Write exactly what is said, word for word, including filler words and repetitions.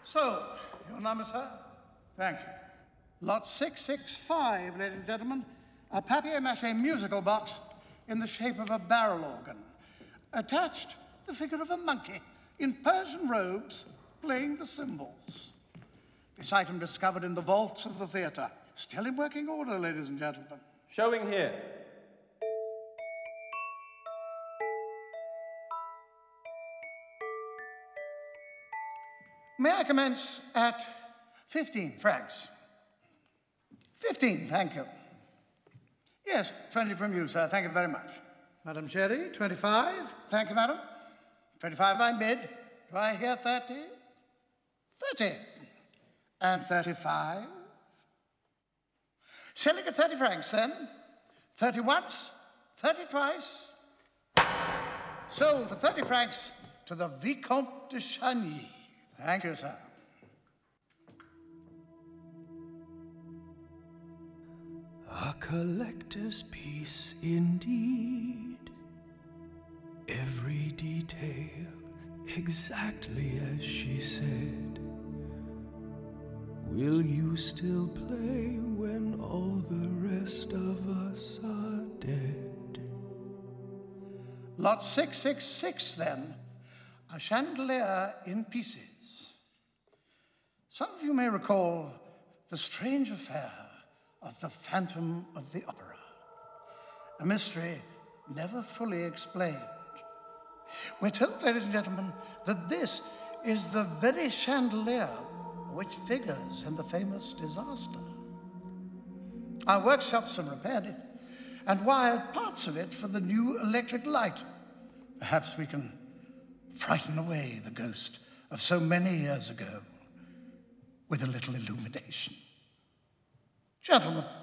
So, your number, sir? Thank you. Lot six six five, ladies and gentlemen. A papier-mâché musical box in the shape of a barrel organ. Attached, the figure of a monkey in Persian robes playing the cymbals. This item discovered in the vaults of the theatre. Still in working order, ladies and gentlemen. Showing here. May I commence at fifteen francs? fifteen, thank you. Yes, twenty from you, sir. Thank you very much. Madam Sherry, twenty-five. Thank you, madam. twenty-five I bid. Do I hear thirty? thirty. And thirty-five. Selling at thirty francs, then. thirty once, thirty twice. Sold for thirty francs to the Vicomte de Chagny. Thank you, sir. A collector's piece indeed. Every detail exactly as she said. Will you still play when all the rest of us are dead? Lot six six six, then. A chandelier in pieces. Some of you may recall the strange affair of the Phantom of the Opera, a mystery never fully explained. We're told, ladies and gentlemen, that this is the very chandelier which figures in the famous disaster. Our workshops have repaired it and wired parts of it for the new electric light. Perhaps we can frighten away the ghost of so many years ago with a little illumination. Gentlemen,